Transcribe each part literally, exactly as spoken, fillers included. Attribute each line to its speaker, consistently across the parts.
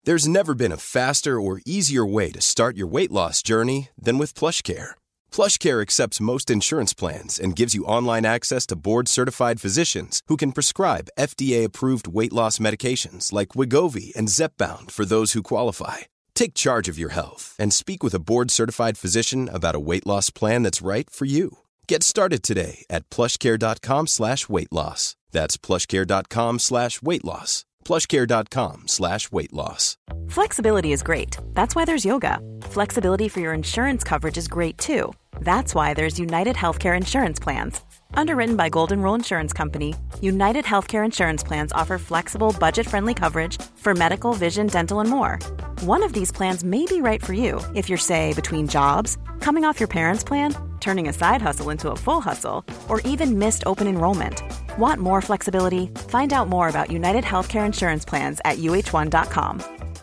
Speaker 1: There's never been a faster or easier way to start your weight loss journey than with PlushCare. PlushCare accepts most insurance plans and gives you online access to board-certified physicians who can prescribe F D A-approved weight loss medications like Wegovy and Zepbound for those who qualify. Take charge of your health and speak with a board-certified physician about a weight loss plan that's right for you. Get started today at plushcare.com slash weight loss. That's plushcare.com slash weight loss. plushcare.com slash weight loss.
Speaker 2: Flexibility is great. That's why there's yoga. Flexibility for your insurance coverage is great too. That's why there's United Healthcare Insurance Plans. Underwritten by Golden Rule Insurance Company, United Healthcare Insurance Plans offer flexible, budget-friendly coverage for medical, vision, dental, and more. One of these plans may be right for you if you're, say, between jobs, coming off your parents' plan, turning a side hustle into a full hustle, or even missed open enrollment. Want more flexibility? Find out more about United Healthcare Insurance Plans at U H one dot com.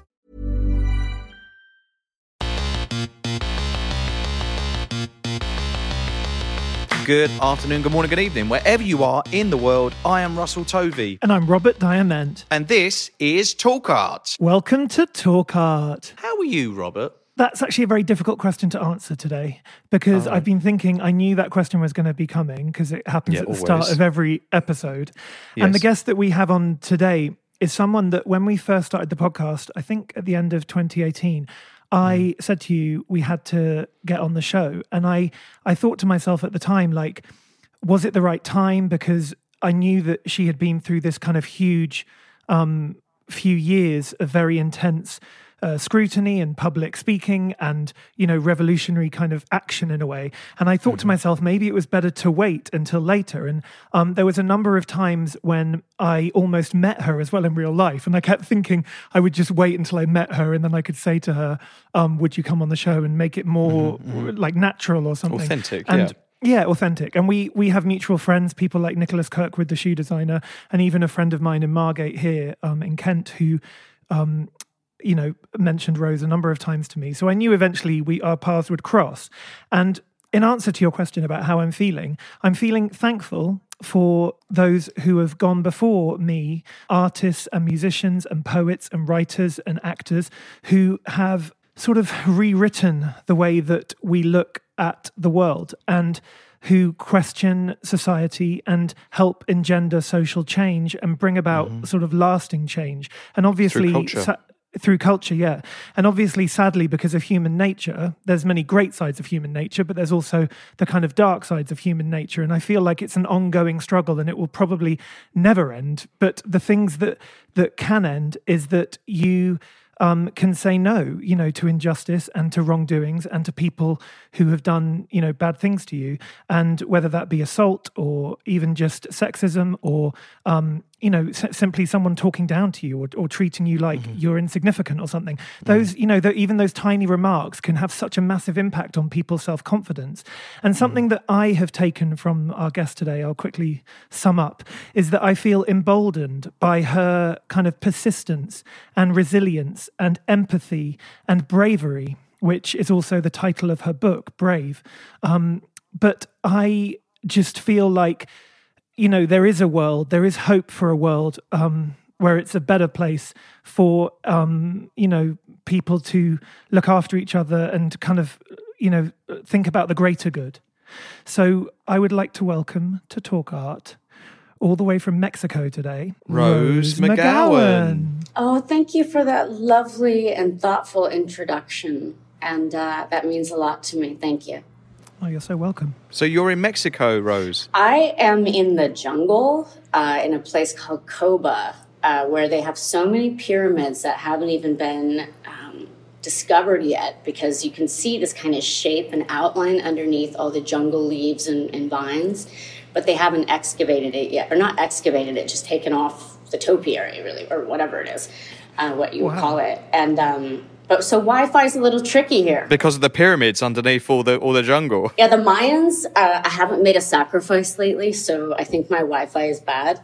Speaker 3: Good afternoon, good morning, good evening. Wherever you are in the world, I am Russell Tovey.
Speaker 4: And I'm Robert Diamond.
Speaker 3: And this is Talk Art.
Speaker 4: Welcome to Talk Art.
Speaker 3: How are you, Robert?
Speaker 4: That's actually a very difficult question to answer today because oh. I've been thinking, I knew that question was going to be coming because it happens yeah, at the always. start of every episode. Yes. And the guest that we have on today is someone that when we first started the podcast, I think at the end of twenty eighteen, I mm. said to you, we had to get on the show. And I, I thought to myself at the time, like, was it the right time? Because I knew that she had been through this kind of huge um, few years of very intense Uh, scrutiny and public speaking and, you know, revolutionary kind of action in a way. And I thought mm-hmm. to myself, maybe it was better to wait until later. And um, there was a number of times when I almost met her as well in real life. And I kept thinking I would just wait until I met her and then I could say to her, um, would you come on the show and make it more mm-hmm. like natural or something?
Speaker 3: Authentic,
Speaker 4: and,
Speaker 3: yeah.
Speaker 4: Yeah, authentic. And we we have mutual friends, people like Nicholas Kirkwood, the shoe designer, and even a friend of mine in Margate here um, in Kent who... Um, you know, mentioned Rose a number of times to me. So I knew eventually we our paths would cross. And in answer to your question about how I'm feeling, I'm feeling thankful for those who have gone before me, artists and musicians and poets and writers and actors who have sort of rewritten the way that we look at the world and who question society and help engender social change and bring about mm-hmm. sort of lasting change. And obviously...
Speaker 3: Through culture. Sa-
Speaker 4: Through culture, yeah. And obviously, sadly, because of human nature, there's many great sides of human nature, but there's also the kind of dark sides of human nature. And I feel like it's an ongoing struggle and it will probably never end. But the things that, that can end is that you um, can say no, you know, to injustice and to wrongdoings and to people who have done, you know, bad things to you. And whether that be assault or even just sexism or, um, you know, s- simply someone talking down to you or, or treating you like mm-hmm. you're insignificant or something. Those, mm-hmm. you know, the, even those tiny remarks can have such a massive impact on people's self-confidence. And something mm-hmm. that I have taken from our guest today, I'll quickly sum up, is that I feel emboldened by her kind of persistence and resilience and empathy and bravery, which is also the title of her book, Brave. Um, but I just feel like, you know, there is a world, there is hope for a world um, where it's a better place for, um, you know, people to look after each other and kind of, you know, think about the greater good. So I would like to welcome to Talk Art, all the way from Mexico today,
Speaker 3: Rose, Rose McGowan.
Speaker 4: McGowan.
Speaker 5: Oh, thank you for that lovely and thoughtful introduction. And uh, that means a lot to me. Thank you.
Speaker 4: Oh, you're so welcome.
Speaker 3: So you're in Mexico, Rose?
Speaker 5: I am in the jungle uh, in a place called Coba, uh, where they have so many pyramids that haven't even been um, discovered yet, because you can see this kind of shape and outline underneath all the jungle leaves and, and vines, but they haven't excavated it yet, or not excavated it, just taken off the topiary, really, or whatever it is, uh, what you wow. would call it. And um, but so Wi-Fi is a little tricky here
Speaker 3: because of the pyramids underneath all the all the jungle.
Speaker 5: Yeah, the Mayans. Uh, I haven't made a sacrifice lately, so I think my Wi-Fi is bad.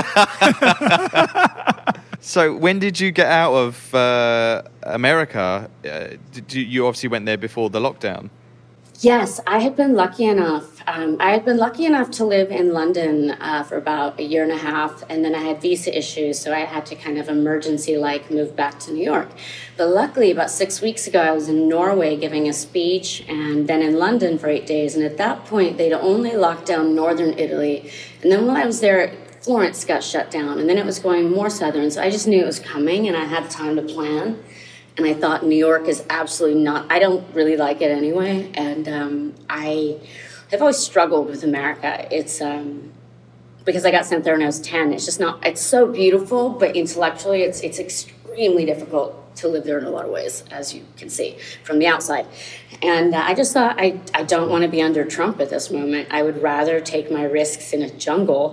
Speaker 3: So when did you get out of uh, America? Uh, did you, you obviously went there before the lockdown.
Speaker 5: Yes, I had been lucky enough. Um, I had been lucky enough to live in London uh, for about a year and a half, and then I had visa issues, so I had to kind of emergency-like move back to New York. But luckily, about six weeks ago, I was in Norway giving a speech, and then in London for eight days. And at that point, they'd only locked down northern Italy. And then while I was there, Florence got shut down, and then it was going more southern. So I just knew it was coming, and I had time to plan. And I thought New York is absolutely not, I don't really like it anyway. And um, I have always struggled with America. It's um, because I got sent there when I was ten. It's just not, it's so beautiful, but intellectually it's it's extremely difficult to live there in a lot of ways, as you can see from the outside. And uh, I just thought, I, I don't want to be under Trump at this moment. I would rather take my risks in a jungle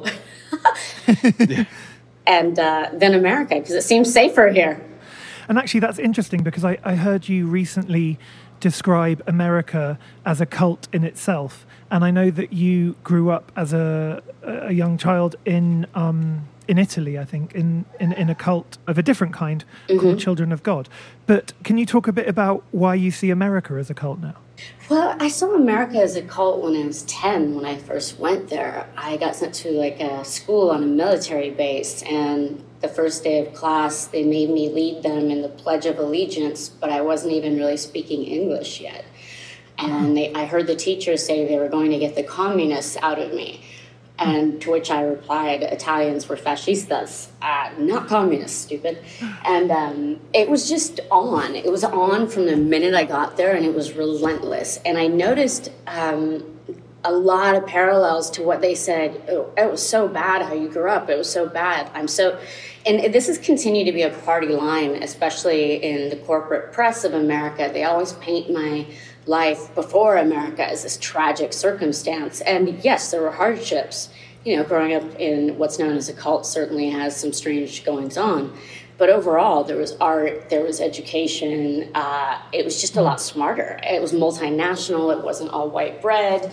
Speaker 5: yeah. and uh, than America, because it seems safer here.
Speaker 4: And actually, that's interesting because I, I heard you recently describe America as a cult in itself. And I know that you grew up as a, a young child in um, in Italy, I think, in, in, in a cult of a different kind mm-hmm. called Children of God. But can you talk a bit about why you see America as a cult now?
Speaker 5: Well, I saw America as a cult when I was ten, when I first went there. I got sent to like a school on a military base, and the first day of class, they made me lead them in the Pledge of Allegiance, but I wasn't even really speaking English yet. And they, I heard the teachers say they were going to get the communists out of me. And to which I replied, Italians were fascistas, uh, not communists, stupid. And um, it was just on. It was on from the minute I got there, and it was relentless. And I noticed um, a lot of parallels to what they said. Oh, it was so bad how you grew up. It was so bad. I'm so... And this has continued to be a party line, especially in the corporate press of America. They always paint my life before America as this tragic circumstance. And yes, there were hardships. You know, growing up in what's known as a cult certainly has some strange goings on. But overall, there was art, there was education. Uh, it was just a lot smarter. It was multinational. It wasn't all white bread.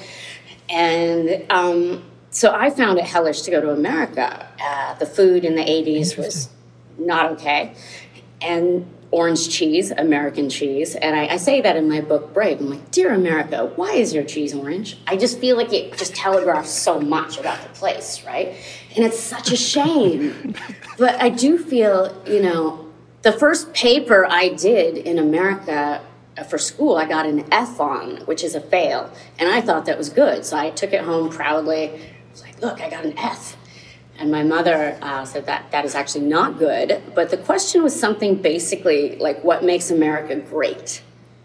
Speaker 5: And um, so I found it hellish to go to America. Uh, the food in the eighties was not okay. And orange cheese, American cheese. And I, I say that in my book, Brave. I'm like, dear America, why is your cheese orange? I just feel like it just telegraphs so much about the place, right? And it's such a shame. But I do feel, you know, the first paper I did in America for school, I got an F on, which is a fail. And I thought that was good. So I took it home proudly. I was like, look, I got an F. And my mother uh, said that that is actually not good. But the question was something basically like, what makes America great?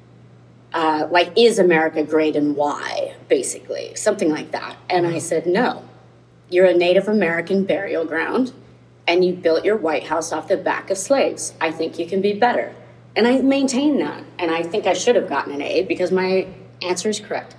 Speaker 5: Uh, like, is America great and why, basically? Something like that. And I said, no. You're a Native American burial ground, and you built your White House off the back of slaves. I think you can be better. And I maintain that. And I think I should have gotten an A because my answer is correct.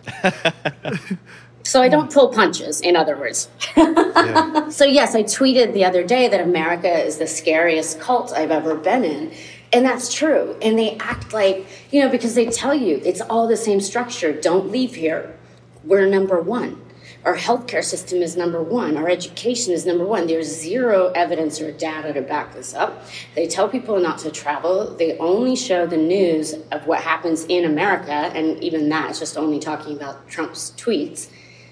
Speaker 5: So I don't pull punches, in other words. Yeah. So yes, I tweeted the other day that America is the scariest cult I've ever been in. And that's true. And they act like, you know, because they tell you it's all the same structure. Don't leave here. We're number one. Our healthcare system is number one. Our education is number one. There's zero evidence or data to back this up. They tell people not to travel. They only show the news of what happens in America. And even that is just only talking about Trump's tweets.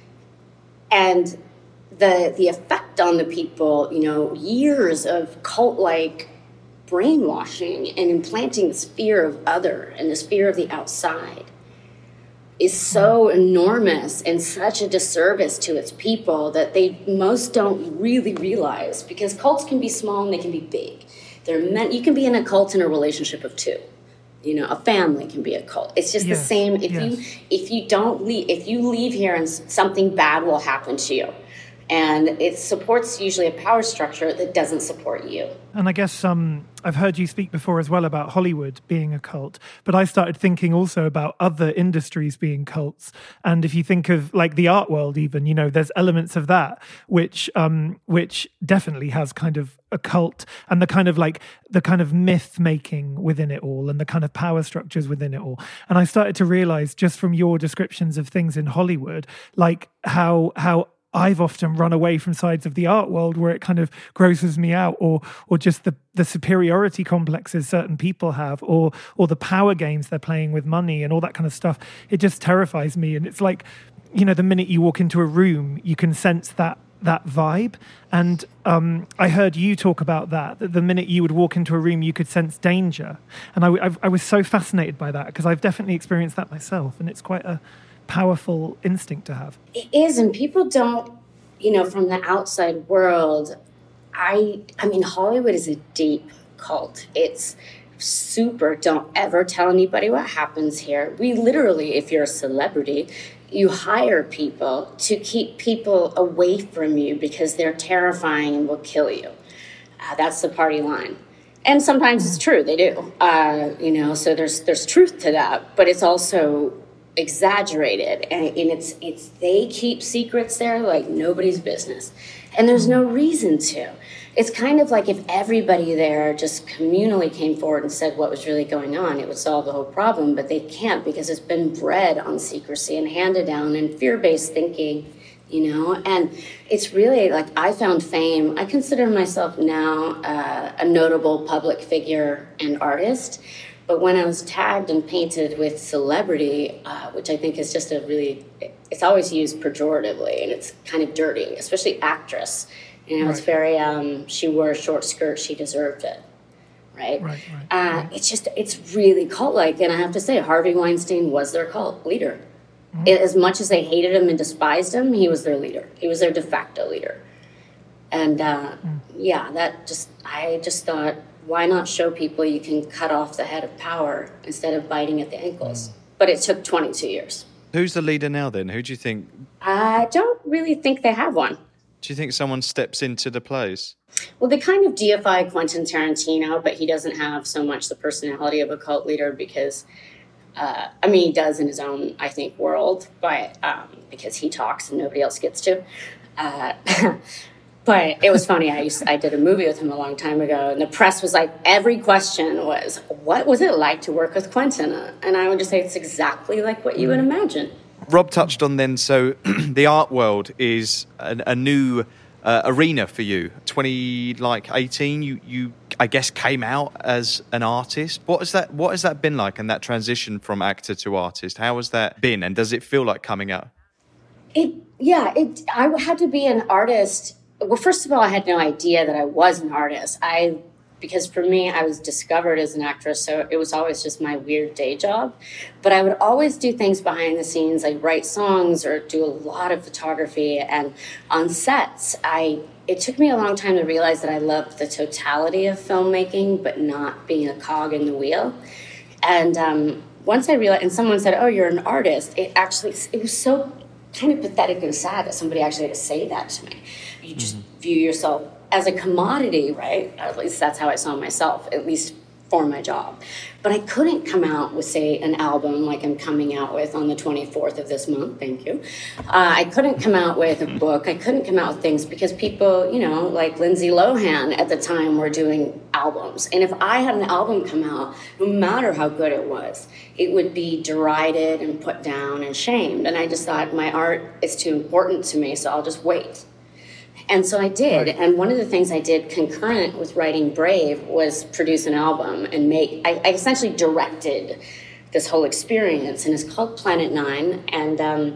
Speaker 5: And the the effect on the people, you know, years of cult-like brainwashing and implanting this fear of other and this fear of the outside is so enormous and such a disservice to its people that they most don't really realize, because cults can be small and they can be big. They're meant, you can be in a cult in a relationship of two. You know, a family can be a cult. It's just yes, the same. If yes. you if you don't leave, if you leave here and something bad will happen to you. And it supports usually a power structure that doesn't support you.
Speaker 4: And I guess um, I've heard you speak before as well about Hollywood being a cult, but I started thinking also about other industries being cults. And if you think of like the art world even, you know, there's elements of that which um, which definitely has kind of a cult, and the kind of like the kind of myth making within it all and the kind of power structures within it all. And I started to realize just from your descriptions of things in Hollywood, like how how I've often run away from sides of the art world where it kind of grosses me out, or or just the, the superiority complexes certain people have, or or the power games they're playing with money and all that kind of stuff. It just terrifies me. And it's like, you know, the minute you walk into a room, you can sense that that vibe. And um, I heard you talk about that, that the minute you would walk into a room, you could sense danger. And I, I, I was so fascinated by that, because I've definitely experienced that myself. And it's quite a powerful instinct to have.
Speaker 5: It is, and people don't, you know, from the outside world, I I mean, Hollywood is a deep cult. It's super, don't ever tell anybody what happens here. We literally, if you're a celebrity, you hire people to keep people away from you because they're terrifying and will kill you. Uh, that's the party line. And sometimes it's true, they do. Uh, you know, so there's there's truth to that, but it's also exaggerated, and, and it's it's they keep secrets there like nobody's business, and there's no reason to. It's kind of like if everybody there just communally came forward and said what was really going on, it would solve the whole problem, but they can't, because it's been bred on secrecy and handed down and fear-based thinking, you know. And it's really like, I found fame. I consider myself now uh, a notable public figure and artist. But when I was tagged and painted with celebrity, uh, which I think is just a really, it's always used pejoratively, and it's kind of dirty, especially actress. You know, right. It's very, um, she wore a short skirt, she deserved it, right? Right, right, uh, right. It's just, it's really cult-like. And I have to say, Harvey Weinstein was their cult leader. Mm-hmm. As much as they hated him and despised him, he was their leader. He was their de facto leader. And uh, mm. yeah, that just, I just thought, why not show people you can cut off the head of power instead of biting at the ankles? Mm. But it took twenty-two years.
Speaker 3: Who's the leader now then? Who do you think?
Speaker 5: I don't really think they have one.
Speaker 3: Do you think someone steps into the place?
Speaker 5: Well, they kind of deify Quentin Tarantino, but he doesn't have so much the personality of a cult leader because, uh, I mean, he does in his own, I think, world, but um, because he talks and nobody else gets to. Uh, But it was funny. I used to, I did a movie with him a long time ago, and the press was like, every question was, what was it like to work with Quentin? And I would just say, it's exactly like what you would imagine.
Speaker 3: Rob touched on then, so the art world is a, a new uh, arena for you. twenty, like eighteen, you, you, I guess, came out as an artist. What has that, what has that been like, and that transition from actor to artist? How has that been, and does it feel like coming out?
Speaker 5: It, yeah, it. I had to be an artist. Well, first of all, I had no idea that I was an artist. I, because for me, I was discovered as an actress, so it was always just my weird day job. But I would always do things behind the scenes, like write songs or do a lot of photography. And on sets, I it took me a long time to realize that I loved the totality of filmmaking, but not being a cog in the wheel. And um, once I realized, and someone said, "Oh, you're an artist," it actually it was so kind of pathetic and sad that somebody actually had to say that to me. You just mm-hmm. view yourself as a commodity, right? At least that's how I saw myself, at least for my job. But I couldn't come out with, say, an album like I'm coming out with on the twenty-fourth of this month. Thank you. Uh, I couldn't come out with a book. I couldn't come out with things because people, you know, like Lindsay Lohan at the time were doing albums. And if I had an album come out, no matter how good it was, it would be derided and put down and shamed. And I just thought my art is too important to me, so I'll just wait. And so I did. And one of the things I did concurrent with writing Brave was produce an album and make, I, I essentially directed this whole experience, and it's called Planet Nine. And um,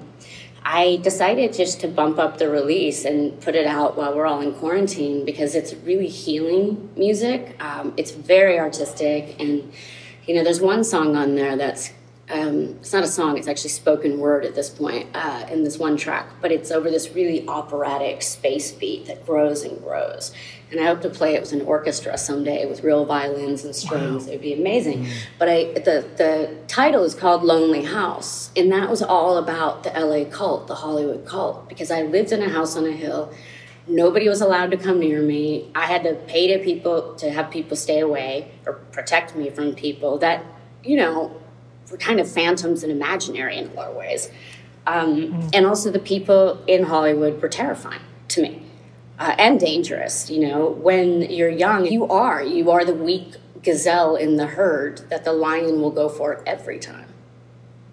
Speaker 5: I decided just to bump up the release and put it out while we're all in quarantine because it's really healing music. Um, it's very artistic. And, you know, there's one song on there that's Um, it's not a song, it's actually spoken word at this point uh, in this one track, but it's over this really operatic space beat that grows and grows. And I hope to play it with an orchestra someday with real violins and strings. Wow. It would be amazing. Mm. But I, the, the title is called Lonely House, and that was all about the L A cult, the Hollywood cult, because I lived in a house on a hill. Nobody was allowed to come near me. I had to pay to people to have people stay away or protect me from people that, you know, were kind of phantoms and imaginary in a lot of ways. Um, mm. And also the people in Hollywood were terrifying to me uh, and dangerous. You know, when you're young, you are. You are the weak gazelle in the herd that the lion will go for every time.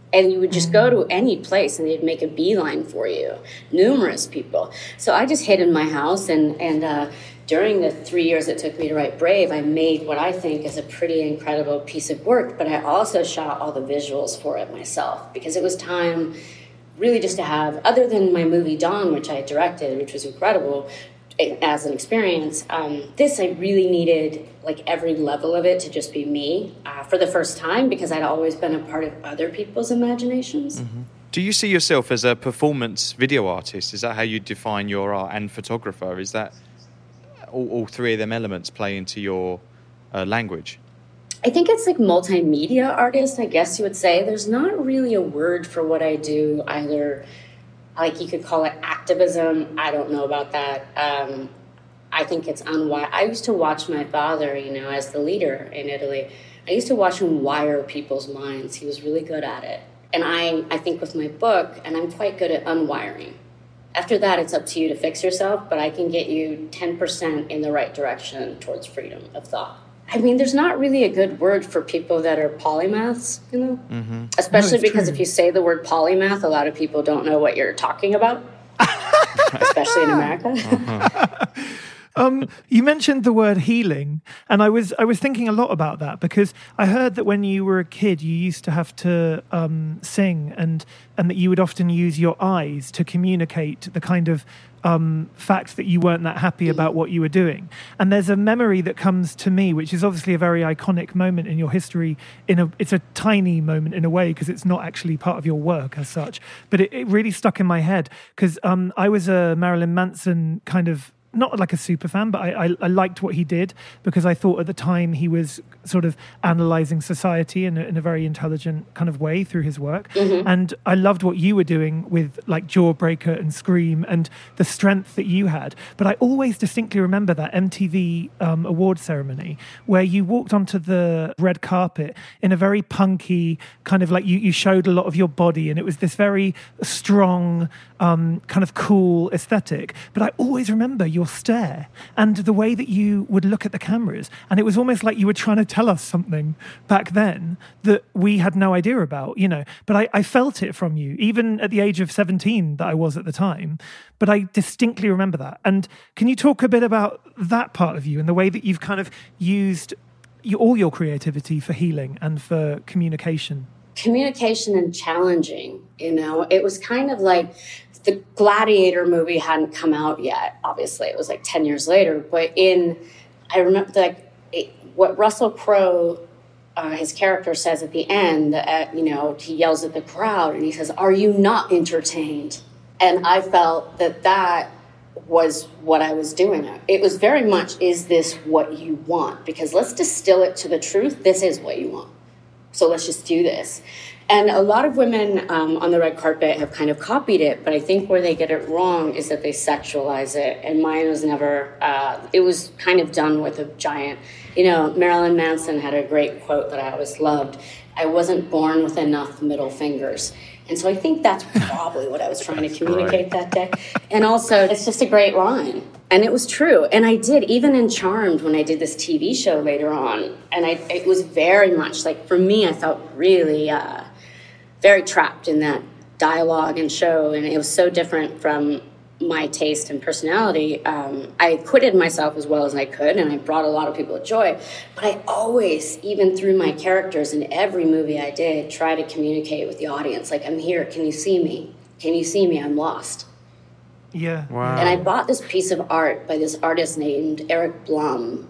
Speaker 5: And you would just go to any place and they'd make a beeline for you. Numerous people. So I just hid in my house, and, and uh, during the three years it took me to write Brave, I made what I think is a pretty incredible piece of work, but I also shot all the visuals for it myself because it was time really just to have, other than my movie Dawn, which I directed, which was incredible as an experience, um, this I really needed like every level of it to just be me uh, for the first time, because I'd always been a part of other people's imaginations.
Speaker 3: Mm-hmm. Do you see yourself as a performance video artist? Is that how you define your art, and photographer? Is that all, all three of them elements play into your uh, language?
Speaker 5: I think it's like multimedia artist, I guess you would say. There's not really a word for what I do, either. Like, you could call it activism. I don't know about that. Um, I think it's unwise. I used to watch my father, you know, as the leader in Italy. I used to watch him wire people's minds. He was really good at it. And I, I think with my book, and I'm quite good at unwiring. After that, it's up to you to fix yourself, but I can get you ten percent in the right direction towards freedom of thought. I mean, there's not really a good word for people that are polymaths, you know? Mm-hmm. Especially no, because true. If you say the word polymath, a lot of people don't know what you're talking about, especially in America.
Speaker 4: Uh-huh. Um, you mentioned the word healing, and I was I was thinking a lot about that, because I heard that when you were a kid, you used to have to um, sing, and and that you would often use your eyes to communicate the kind of um, fact that you weren't that happy about what you were doing. And there's a memory that comes to me, which is obviously a very iconic moment in your history. In a, it's a tiny moment in a way, because it's not actually part of your work as such, but it, it really stuck in my head, because um, I was a Marilyn Manson kind of, not like a super fan, but I, I, I liked what he did, because I thought at the time he was sort of analysing society in a, in a very intelligent kind of way through his work. Mm-hmm. And I loved what you were doing with like Jawbreaker and Scream, and the strength that you had. But I always distinctly remember that M T V um, award ceremony where you walked onto the red carpet in a very punky kind of like, you, you showed a lot of your body, and it was this very strong um, kind of cool aesthetic. But I always remember your stare and the way that you would look at the cameras, and it was almost like you were trying to tell us something back then that we had no idea about, you know. But I, I felt it from you, even at the age of seventeen that I was at the time. But I distinctly remember that. And can you talk a bit about that part of you and the way that you've kind of used your, all your creativity for healing and for communication?
Speaker 5: Communication and challenging, you know. It was kind of like the Gladiator movie hadn't come out yet. Obviously, it was like ten years later. But in, I remember like it, what Russell Crowe, uh, his character says at the end. At, you know, he yells at the crowd and he says, "Are you not entertained?" And I felt that that was what I was doing. It was very much, is this what you want? Because let's distill it to the truth. This is what you want. So let's just do this. And a lot of women um, on the red carpet have kind of copied it, but I think where they get it wrong is that they sexualize it. And mine was never, uh, it was kind of done with a giant, you know, Marilyn Manson had a great quote that I always loved. "I wasn't born with enough middle fingers." And so I think that's probably what I was trying to communicate that day. And also, it's just a great line. And it was true. And I did, even in Charmed, when I did this T V show later on. And I, it was very much, like, for me, I felt really uh, very trapped in that dialogue and show. And it was so different from my taste and personality. Um, I acquitted myself as well as I could, and I brought a lot of people joy. But I always, even through my characters in every movie I did, try to communicate with the audience. Like, I'm here. Can you see me? Can you see me? I'm lost.
Speaker 4: Yeah.
Speaker 3: Wow.
Speaker 5: And I bought this piece of art by this artist named Eric Blum.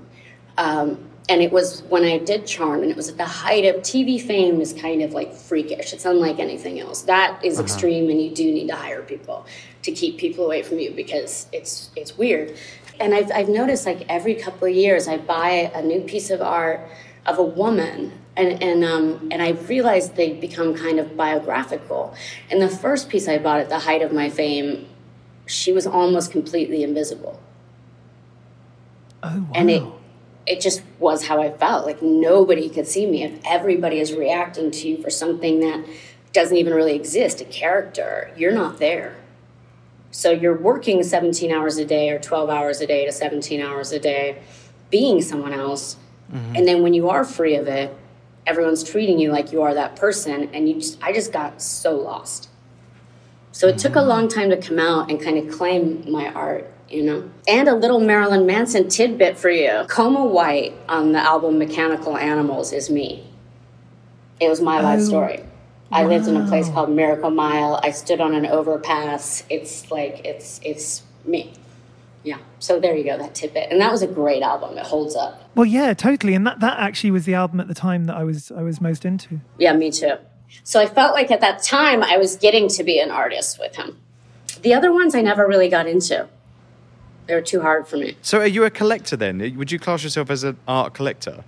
Speaker 5: Um, and it was when I did Charm, and it was at the height of T V fame is kind of like freakish. It's unlike anything else. That is uh-huh. extreme, and you do need to hire people to keep people away from you because it's it's weird. And I've, I've noticed, like, every couple of years I buy a new piece of art of a woman, and and um and I realized they become kind of biographical. And the first piece I bought at the height of my fame, she was almost completely invisible.
Speaker 4: Oh, wow.
Speaker 5: And it it just was how I felt. Like, nobody could see me. If everybody is reacting to you for something that doesn't even really exist, a character, you're not there. So you're working seventeen hours a day or twelve hours a day to seventeen hours a day being someone else. Mm-hmm. And then when you are free of it, everyone's treating you like you are that person, and you just, I just got so lost. So it took a long time to come out and kind of claim my art, you know. And a little Marilyn Manson tidbit for you. Coma White on the album Mechanical Animals is me. It was my life story. I lived in a place called Miracle Mile. I stood on an overpass. It's like, it's it's me. Yeah. So there you go, that tidbit. And that was a great album. It holds up.
Speaker 4: Well, yeah, totally. And that, that actually was the album at the time that I was I was most into.
Speaker 5: Yeah, me too. So I felt like at that time I was getting to be an artist with him. The other ones I never really got into. They were too hard for me.
Speaker 3: So are you a collector then? Would you class yourself as an art collector?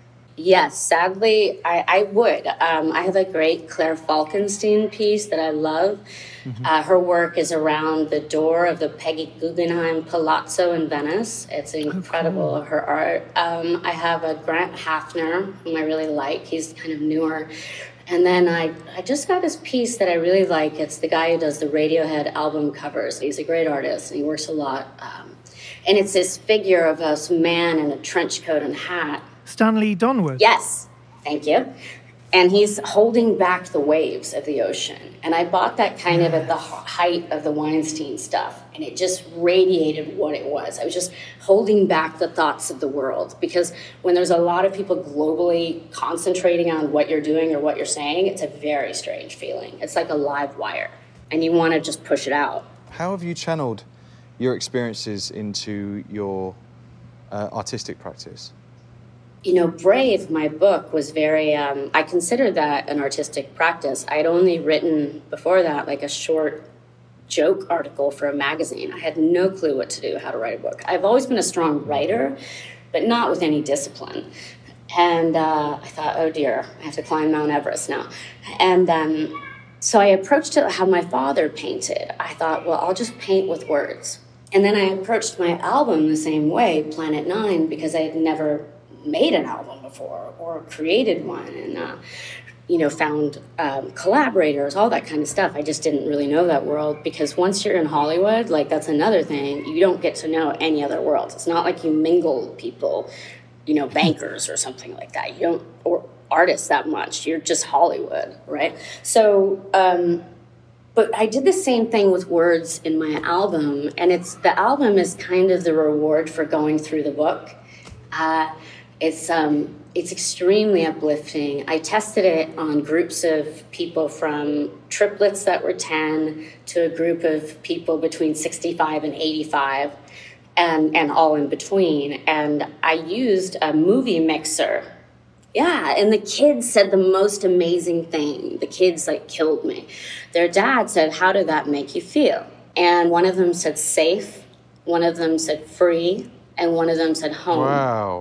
Speaker 5: Yes, sadly, I, I would. Um, I have a great Claire Falkenstein piece that I love. Mm-hmm. Uh, her work is around the door of the Peggy Guggenheim Palazzo in Venice. It's incredible, oh, cool. Her art. Um, I have a Grant Hafner, whom I really like. He's kind of newer. And then I, I just got this piece that I really like. It's the guy who does the Radiohead album covers. He's a great artist, and he works a lot. Um, and it's this figure of a man in a trench coat and hat.
Speaker 4: Stanley Donwood.
Speaker 5: Yes, thank you. And he's holding back the waves of the ocean. And I bought that kind yes. of at the height of the Weinstein stuff. And it just radiated what it was. I was just holding back the thoughts of the world. Because when there's a lot of people globally concentrating on what you're doing or what you're saying, it's a very strange feeling. It's like a live wire. And you want to just push it out.
Speaker 3: How have you channeled your experiences into your uh, artistic practice?
Speaker 5: You know, Brave, my book, was very, um, I considered that an artistic practice. I had only written before that like a short joke article for a magazine. I had no clue what to do, how to write a book. I've always been a strong writer, but not with any discipline. And uh, I thought, oh dear, I have to climb Mount Everest now. And um, so I approached it how my father painted. I thought, well, I'll just paint with words. And then I approached my album the same way, Planet Nine, because I had never made an album before or created one, and uh, you know, found um, collaborators, all that kind of stuff. I just didn't really know that world, because once you're in Hollywood, like, that's another thing. You don't get to know any other world. It's not like you mingle people, you know, bankers or something like that. You don't, or artists that much. You're just Hollywood, right? So, um, but I did the same thing with words in my album, and it's the album is kind of the reward for going through the book. Uh, It's um, it's extremely uplifting. I tested it on groups of people from triplets that were ten to a group of people between sixty-five and eighty-five, and, and all in between. And I used a movie mixer. Yeah, and the kids said the most amazing thing. The kids, like, killed me. Their dad said, how did that make you feel? And one of them said safe, one of them said free, and one of them said home.
Speaker 3: Wow.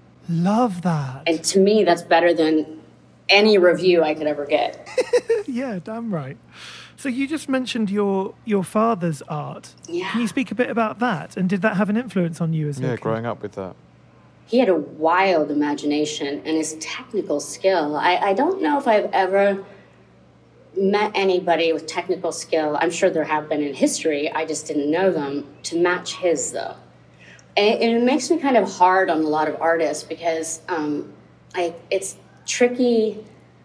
Speaker 4: Love that.
Speaker 5: And to me, that's better than any review I could ever get.
Speaker 4: Yeah, damn right. So you just mentioned your your father's art.
Speaker 5: Yeah.
Speaker 4: Can you speak a bit about that? And did that have an influence on you as well?
Speaker 3: Yeah, growing up with that.
Speaker 5: He had a wild imagination, and his technical skill. I, I don't know if I've ever met anybody with technical skill. I'm sure there have been in history. I just didn't know them, to match his, though. And it makes me kind of hard on a lot of artists, because um, I, it's tricky,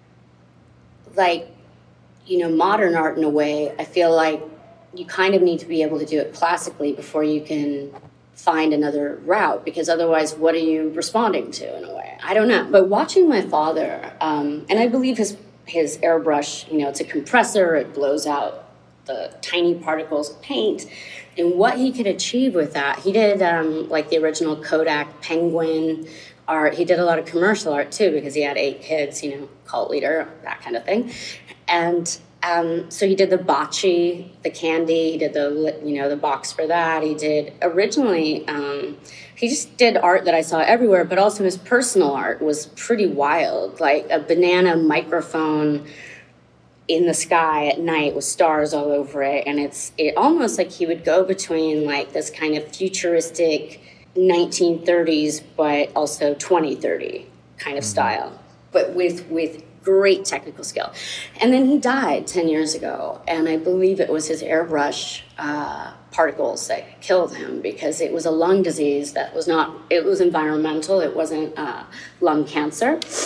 Speaker 5: like, you know, modern art in a way. I feel like you kind of need to be able to do it classically before you can find another route, because otherwise, what are you responding to in a way? I don't know. But watching my father, um, and I believe his, his airbrush, you know, it's a compressor, it blows out the tiny particles of paint. And what he could achieve with that, he did um, like the original Kodak Penguin art. He did a lot of commercial art too, because he had eight kids, you know, cult leader, that kind of thing. And um, so he did the bocce, the candy. He did the, you know, the box for that. He did originally, um, he just did art that I saw everywhere, but also his personal art was pretty wild, like a banana microphone in the sky at night with stars all over it. And it's it almost like he would go between like this kind of futuristic nineteen thirties, but also twenty thirty kind of mm-hmm. style, but with with great technical skill. And then he died ten years ago. And I believe it was his airbrush uh, particles that killed him, because it was a lung disease that was not, it was environmental. It wasn't uh, lung cancer.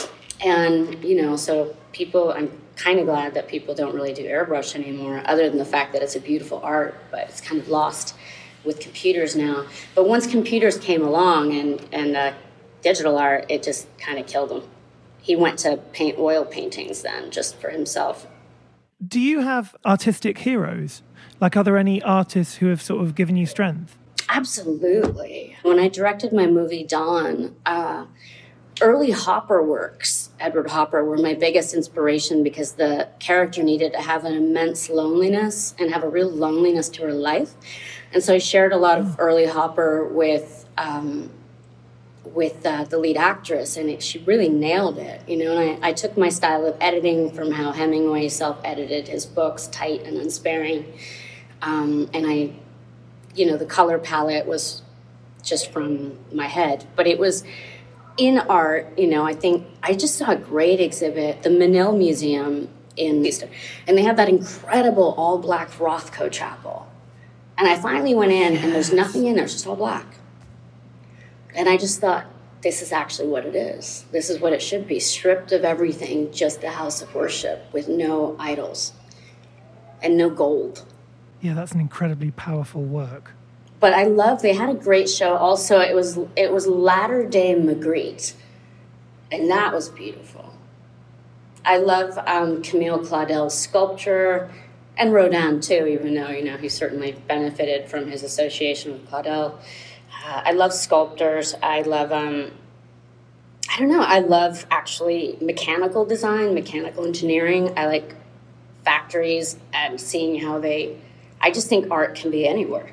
Speaker 5: And, you know, so people, I'm kind of glad that people don't really do airbrush anymore, other than the fact that it's a beautiful art, but it's kind of lost with computers now. But once computers came along and, and uh, digital art, it just kind of killed him. He went to paint oil paintings then, just for himself.
Speaker 4: Do you have artistic heroes? Like, are there any artists who have sort of given you strength?
Speaker 5: Absolutely. When I directed my movie Dawn, uh, early Hopper works, Edward Hopper, were my biggest inspiration because the character needed to have an immense loneliness and have a real loneliness to her life. And so I shared a lot of early Hopper with um, with uh, the lead actress, and it, she really nailed it, you know. And I, I took my style of editing from how Hemingway self-edited his books, tight and unsparing. Um, and I, you know, the color palette was just from my head. But it was in art, you know, I think I just saw a great exhibit, the Menil Museum in Houston. And they have that incredible all-black Rothko chapel. And I finally went in, and there's nothing in there, it's just all black. And I just thought, this is actually what it is. This is what it should be, stripped of everything, just a house of worship with no idols and no gold.
Speaker 4: Yeah, that's an incredibly powerful work.
Speaker 5: But I love, they had a great show also. It was it was Latter-day Magritte, and that was beautiful. I love um, Camille Claudel's sculpture, and Rodin too, even though, you know, he certainly benefited from his association with Claudel. Uh, I love sculptors. I love, um, I don't know, I love actually mechanical design, mechanical engineering. I like factories and seeing how they, I just think art can be anywhere.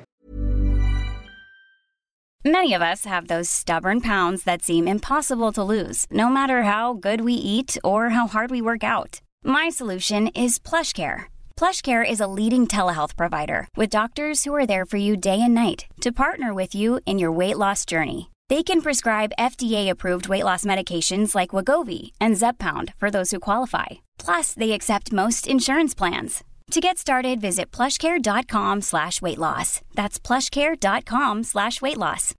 Speaker 6: Many of us have those stubborn pounds that seem impossible to lose, no matter how good we eat or how hard we work out. My solution is PlushCare. PlushCare is a leading telehealth provider with doctors who are there for you day and night to partner with you in your weight loss journey. They can prescribe F D A-approved weight loss medications like Wegovy and Zepbound for those who qualify. Plus, they accept most insurance plans. To get started, visit plushcare.com slash weight loss. That's plushcare.com slash weight loss.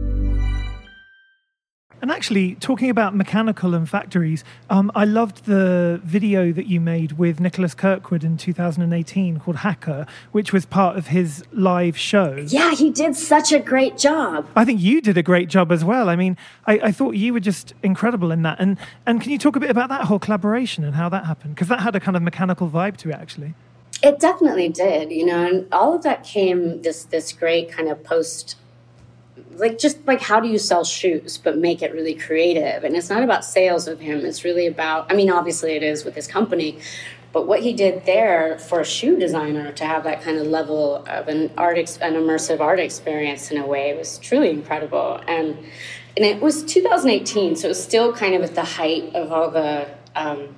Speaker 4: And actually, talking about mechanical and factories, um, I loved the video that you made with Nicholas Kirkwood in two thousand eighteen called Hacker, which was part of his live show.
Speaker 5: Yeah, he did such a great job.
Speaker 4: I think you did a great job as well. I mean, I, I thought you were just incredible in that. And, and can you talk a bit about that whole collaboration and how that happened? Because that had a kind of mechanical vibe to it, actually.
Speaker 5: It definitely did, you know, and all of that came this this great kind of post, like just like how do you sell shoes, but make it really creative. And it's not about sales with him. It's really about, I mean, obviously it is with his company, but what he did there for a shoe designer to have that kind of level of an art, ex- an immersive art experience in a way was truly incredible. And and it was two thousand eighteen, so it was still kind of at the height of all the um,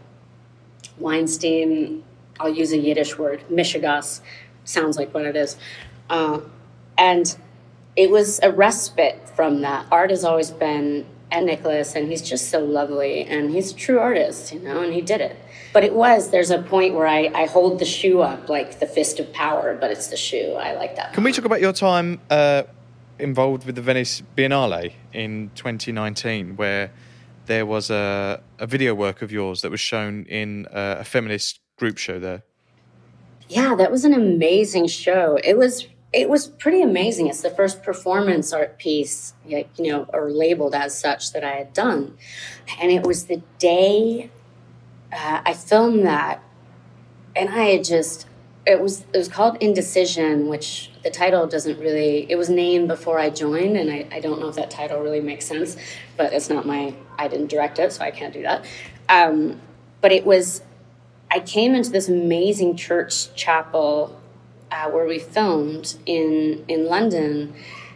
Speaker 5: Weinstein, I'll use a Yiddish word, mishigas, sounds like what it is. Uh, and it was a respite from that. Art has always been at Nicholas, and he's just so lovely, and he's a true artist, you know, and he did it. But it was, there's a point where I, I hold the shoe up like the fist of power, but it's the shoe. I like that.
Speaker 3: Can we talk about your time uh, involved with the Venice Biennale in twenty nineteen, where there was a, a video work of yours that was shown in uh, a feminist group show there?
Speaker 5: Yeah, that was an amazing show. It was it was pretty amazing. It's the first performance art piece, you know, or labeled as such, that I had done. And it was the day uh, I filmed that, and I had just, it was it was called Indecision, which the title doesn't really, it was named before I joined, and I, I don't know if that title really makes sense, but it's not my, I didn't direct it, so I can't do that. Um, but it was, I came into this amazing church chapel uh, where we filmed in in London,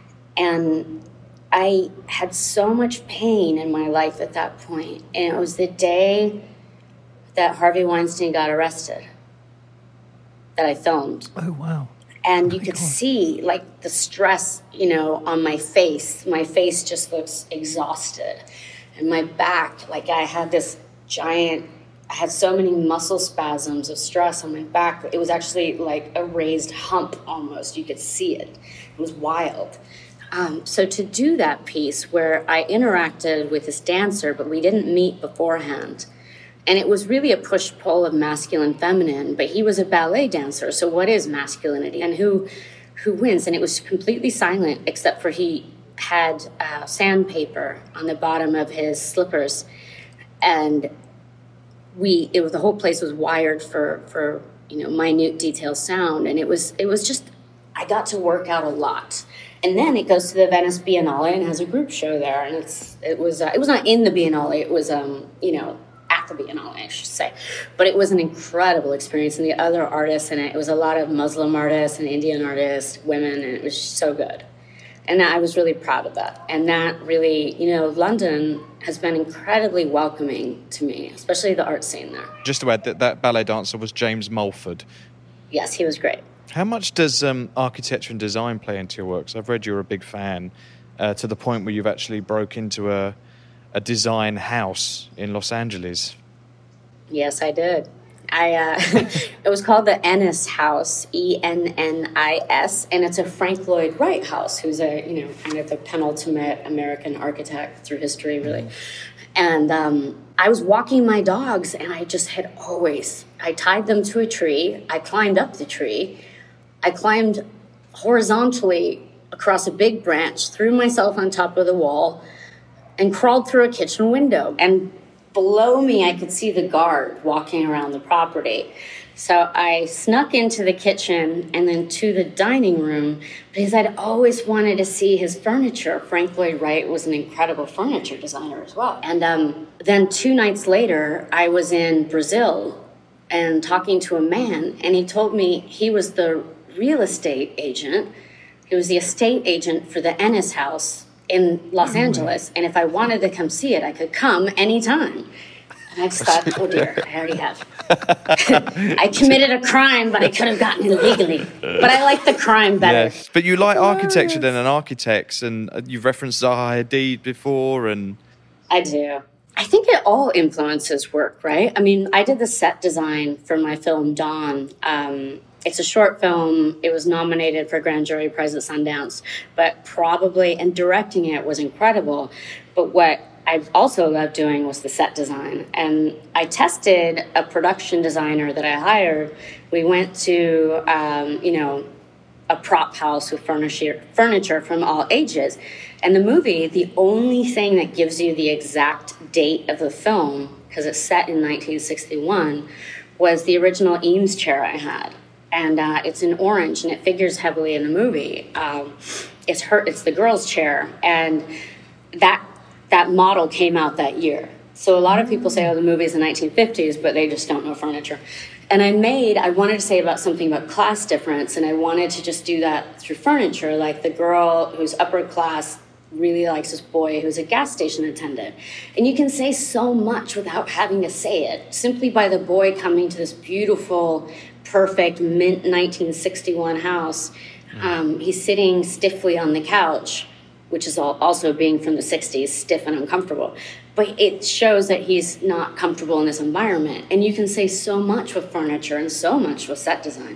Speaker 5: and I had so much pain in my life at that point. And it was the day that Harvey Weinstein got arrested that I filmed.
Speaker 4: Oh, wow.
Speaker 5: And
Speaker 4: oh
Speaker 5: you could
Speaker 4: God.
Speaker 5: see, like, the stress, you know, on my face. My face just looks exhausted. And my back, like, I had this giant... I had so many muscle spasms of stress on my back. It was actually like a raised hump almost. You could see it. It was wild. Um, so to do that piece where I interacted with this dancer, but we didn't meet beforehand, and it was really a push-pull of masculine, feminine, but he was a ballet dancer, so what is masculinity and who who wins? And it was completely silent, except for he had uh, sandpaper on the bottom of his slippers, and we it was the whole place was wired for for you know minute detail sound, and it was it was just I got to work out a lot. And then it goes to the Venice Biennale and has a group show there, and it's it was uh, it was not in the Biennale, it was um you know at the Biennale, I should say, but it was an incredible experience, and the other artists in it, it was a lot of Muslim artists and Indian artists, women, and it was so good. And I was really proud of that. And that really, you know, London has been incredibly welcoming to me, especially the art scene there.
Speaker 3: Just to add that that ballet dancer was James Mulford.
Speaker 5: Yes, he was great.
Speaker 3: How much does um, architecture and design play into your works? I've read you're a big fan, uh, to the point where you've actually broke into a, a design house in Los Angeles.
Speaker 5: Yes, I did. I uh, it was called the Ennis House, E N N I S, and it's a Frank Lloyd Wright house, who's a you know kind of the penultimate American architect through history, really. And um, I was walking my dogs, and I just had always I tied them to a tree. I climbed up the tree. I climbed horizontally across a big branch, threw myself on top of the wall, and crawled through a kitchen window. And below me, I could see the guard walking around the property. So I snuck into the kitchen and then to the dining room because I'd always wanted to see his furniture. Frank Lloyd Wright was an incredible furniture designer as well. And um, then two nights later, I was in Brazil and talking to a man, and he told me he was the real estate agent. He was the estate agent for the Ennis House in Los Angeles, and if I wanted to come see it, I could come anytime. And I just thought, oh dear, I already have. I committed a crime, but I could have gotten it legally. But I like the crime better.
Speaker 3: Yes, but you like architecture then and architects, and you've referenced Zaha Hadid before, and...
Speaker 5: I do. I think it all influences work, right? I mean, I did the set design for my film Dawn. Um, it's a short film. It was nominated for Grand Jury Prize at Sundance, but probably, and directing it was incredible. But what I've also loved doing was the set design. And I tested a production designer that I hired. We went to, um, you know, a prop house with furniture, furniture from all ages. And the movie, the only thing that gives you the exact date of the film, because it's set in nineteen sixty-one, was the original Eames chair I had. And uh, it's in orange, and it figures heavily in the movie. Um, it's her, it's the girl's chair, and that that model came out that year. So a lot of people say, oh, the movie's the nineteen fifties, but they just don't know furniture. And I made, I wanted to say about something about class difference, and I wanted to just do that through furniture, like the girl who's upper class really likes this boy who's a gas station attendant. And you can say so much without having to say it, simply by the boy coming to this beautiful, perfect, mint nineteen sixty-one house. Um, he's sitting stiffly on the couch, which is all, also being from the sixties, stiff and uncomfortable. But it shows that he's not comfortable in this environment. And you can say so much with furniture and so much with set design.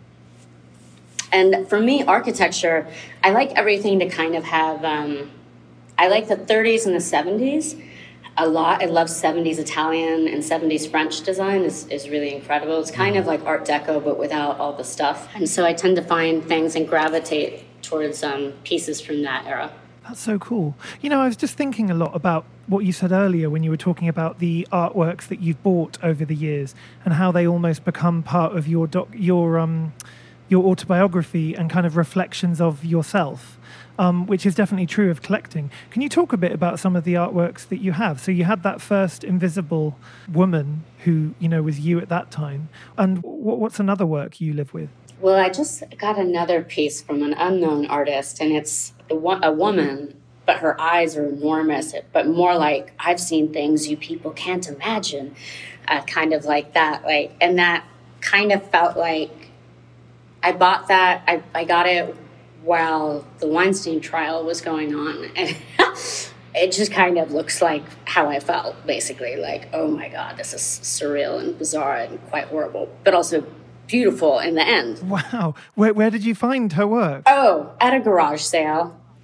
Speaker 5: And for me, architecture, I like everything to kind of have, um, I like the thirties and the seventies a lot. I love seventies Italian and seventies French design is, is really incredible. It's kind of like Art Deco, but without all the stuff. And so I tend to find things and gravitate towards um, pieces from that era.
Speaker 4: That's so cool. You know, I was just thinking a lot about what you said earlier when you were talking about the artworks that you've bought over the years and how they almost become part of your doc, your um, your autobiography and kind of reflections of yourself, um, which is definitely true of collecting. Can you talk a bit about some of the artworks that you have? So you had that first invisible woman who, you know, was you at that time. And what's another work you live with?
Speaker 5: Well, I just got another piece from an unknown artist, and it's a woman, but her eyes are enormous, but more like, I've seen things you people can't imagine, uh, kind of like that. Like, and that kind of felt like I bought that, I, I got it while the Weinstein trial was going on, and it just kind of looks like how I felt, basically, like, oh my God, this is surreal and bizarre and quite horrible, but also beautiful in the end.
Speaker 4: Wow. Where where did you find her work?
Speaker 5: Oh, at a garage sale.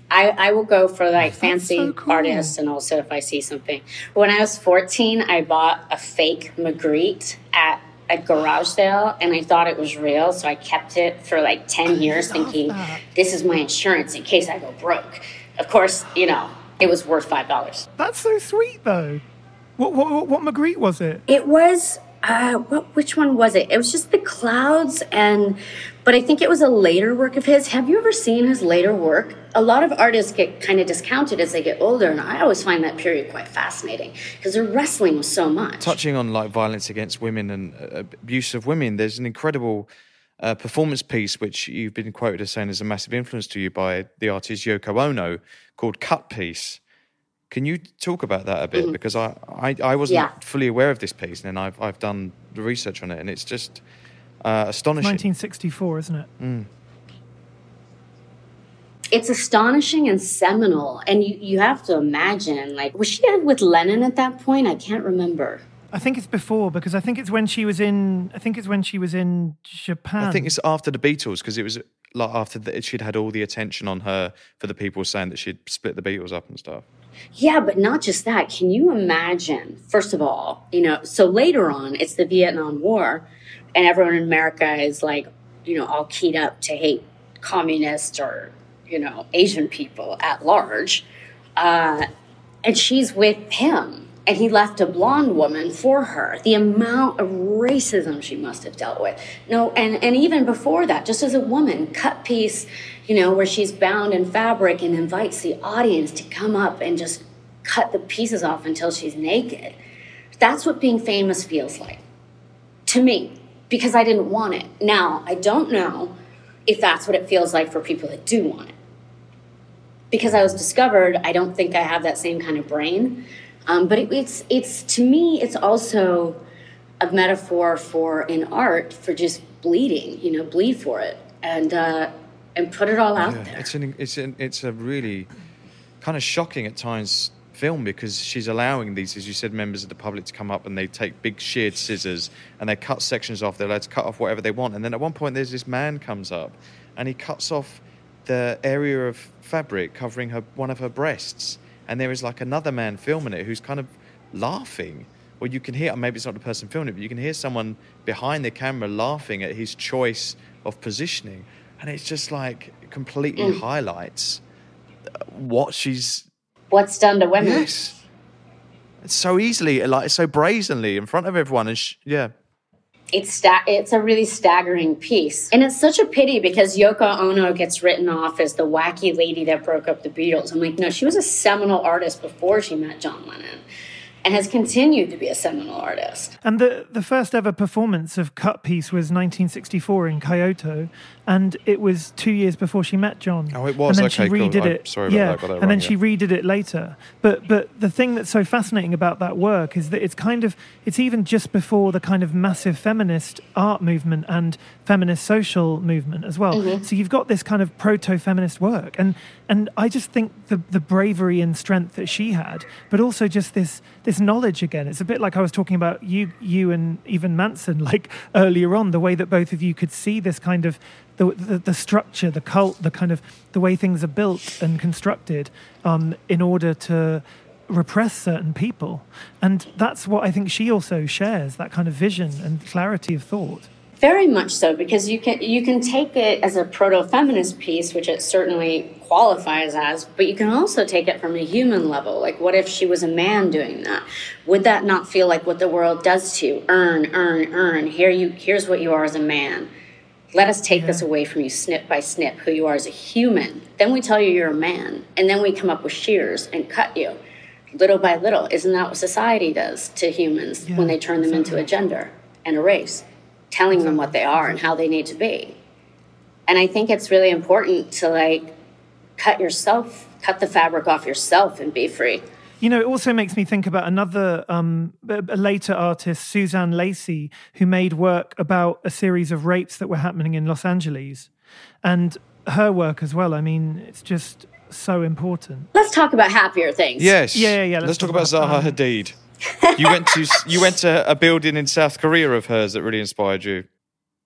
Speaker 5: I, I will go for like
Speaker 4: That's
Speaker 5: fancy
Speaker 4: so cool.
Speaker 5: artists, and also if I see something. When I was fourteen, I bought a fake Magritte at a garage sale, and I thought it was real, so I kept it for like ten years thinking,
Speaker 4: that.
Speaker 5: this is my insurance in case I go broke. Of course, you know, it was worth five dollars.
Speaker 4: That's so sweet, though. What what what, what Magritte was it?
Speaker 5: It was, uh, what? which one was it? It was just the clouds, and but I think it was a later work of his. Have you ever seen his later work? A lot of artists get kind of discounted as they get older, and I always find that period quite fascinating because they're wrestling with so much.
Speaker 3: Touching on like violence against women and uh, abuse of women, there's an incredible uh, performance piece which you've been quoted as saying is a massive influence to you by the artist Yoko Ono called Cut Piece. Can you talk about that a bit? Mm-hmm. Because I, I, I wasn't
Speaker 5: yeah.
Speaker 3: fully aware of this piece, and then I've I've done the research on it, and it's just uh, astonishing.
Speaker 4: nineteen sixty-four, isn't it?
Speaker 3: Mm.
Speaker 5: It's astonishing and seminal, and you, you have to imagine, like, was she with Lennon at that point? I can't remember.
Speaker 4: I think it's before, because I think it's when she was in. I think it's when she was in Japan.
Speaker 3: I think it's after the Beatles, because it was like after the, she'd had all the attention on her for the people saying that she'd split the Beatles up and stuff.
Speaker 5: Yeah, but not just that. Can you imagine, first of all, you know, so later on, it's the Vietnam War, and everyone in America is like, you know, all keyed up to hate communists or, you know, Asian people at large. Uh, and she's with him, and he left a blonde woman for her. The amount of racism she must have dealt with. No, and, and even before that, just as a woman, Cut Piece, you know, where she's bound in fabric and invites the audience to come up and just cut the pieces off until she's naked. That's what being famous feels like to me, because I didn't want it. Now, I don't know if that's what it feels like for people that do want it. Because I was discovered, I don't think I have that same kind of brain. Um, but it, it's, it's, to me, it's also a metaphor for, in art, for just bleeding, you know, bleed for it. And, uh, and put it all out
Speaker 3: yeah,
Speaker 5: there.
Speaker 3: It's an, it's an, it's a really kind of shocking at times film, because she's allowing these, as you said, members of the public to come up and they take big sheared scissors and they cut sections off. They're allowed to cut off whatever they want. And then at one point there's this man comes up and he cuts off the area of fabric covering her one of her breasts. And there is like another man filming it who's kind of laughing. Or you can hear, maybe it's not the person filming it, but you can hear someone behind the camera laughing at his choice of positioning. And it's just like completely mm. highlights what she's...
Speaker 5: What's done to women.
Speaker 3: Yes. It's so easily, like so brazenly in front of everyone. And sh- yeah.
Speaker 5: It's sta- It's a really staggering piece. And it's such a pity because Yoko Ono gets written off as the wacky lady that broke up the Beatles. I'm like, no, she was a seminal artist before she met John Lennon, and has continued to be a seminal artist.
Speaker 4: And the, the first ever performance of Cut Piece was nineteen sixty-four in Kyoto, and it was two years before she met John.
Speaker 3: Oh, it was?
Speaker 4: And then
Speaker 3: Okay,
Speaker 4: she redid
Speaker 3: cool.
Speaker 4: it.
Speaker 3: I'm sorry about
Speaker 4: yeah,
Speaker 3: that. Got that
Speaker 4: and
Speaker 3: wrong,
Speaker 4: then
Speaker 3: yeah.
Speaker 4: she redid it later. But but the thing that's so fascinating about that work is that it's kind of, it's even just before the kind of massive feminist art movement and feminist social movement as well. Mm-hmm. So you've got this kind of proto-feminist work. And and I just think the the bravery and strength that she had, but also just this this knowledge again. It's a bit like I was talking about you you and even Manson, like earlier on, the way that both of you could see this kind of the the, the structure, the cult, the kind of the way things are built and constructed um, in order to repress certain people. And that's what I think she also shares, that kind of vision and clarity of thought.
Speaker 5: Very much so, because you can you can take it as a proto-feminist piece, which it certainly qualifies as, but you can also take it from a human level. Like, what if she was a man doing that? Would that not feel like what the world does to you? Earn, earn, earn. Here you, here's what you are as a man. Let us take yeah. this away from you, snip by snip, who you are as a human. Then we tell you you're a man, and then we come up with shears and cut you, little by little. Isn't that what society does to humans yeah, when they turn them exactly. into a gender and a race? Telling them what they are and how they need to be. And I think it's really important to like cut yourself, cut the fabric off yourself and be free.
Speaker 4: You know, it also makes me think about another um, a later artist, Suzanne Lacey, who made work about a series of rapes that were happening in Los Angeles. And her work as well, I mean, it's just so important.
Speaker 5: Let's talk about happier things.
Speaker 3: Yes.
Speaker 4: Yeah, yeah, yeah.
Speaker 3: Let's, let's talk, talk about, about Zaha Hadid. You went to you went to a building in South Korea of hers that really inspired you.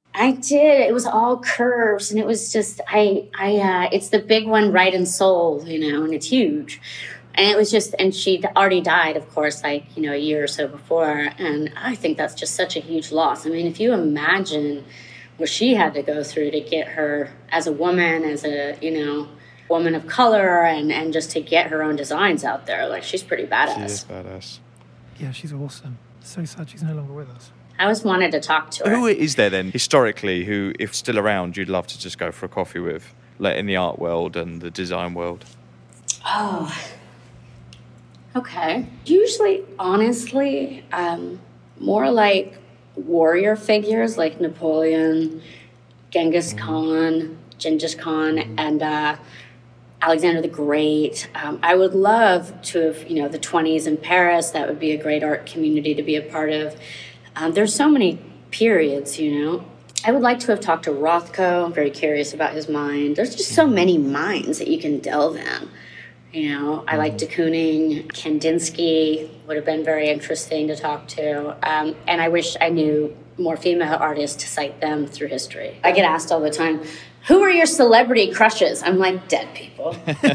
Speaker 5: I did. It was all curves, and it was just I I. Uh, it's the big one, Right and Soul, you know, and it's huge. And it was just, and she'd already died, of course, like, you know, a year or so before. And I think that's just such a huge loss. I mean, if you imagine what she had to go through to get her as a woman, as a, you know, woman of color, and, and just to get her own designs out there, like, she's pretty badass.
Speaker 3: She is badass.
Speaker 4: Yeah, she's awesome. So sad she's no longer with us.
Speaker 5: I always wanted to talk to her.
Speaker 3: Who is there then, historically, who, if still around, you'd love to just go for a coffee with, like in the art world and the design world?
Speaker 5: Oh, okay. Usually, honestly, um, more like warrior figures like Napoleon, Genghis Khan, Genghis Khan, and uh, Alexander the Great. Um, I would love to have, you know, the twenties in Paris. That would be a great art community to be a part of. Um, there's so many periods, you know. I would like to have talked to Rothko. I'm very curious about his mind. There's just so many minds that you can delve in. You know, I like de Kooning, Kandinsky would have been very interesting to talk to. Um, and I wish I knew more female artists to cite them through history. I get asked all the time, who are your celebrity crushes? I'm like, dead people.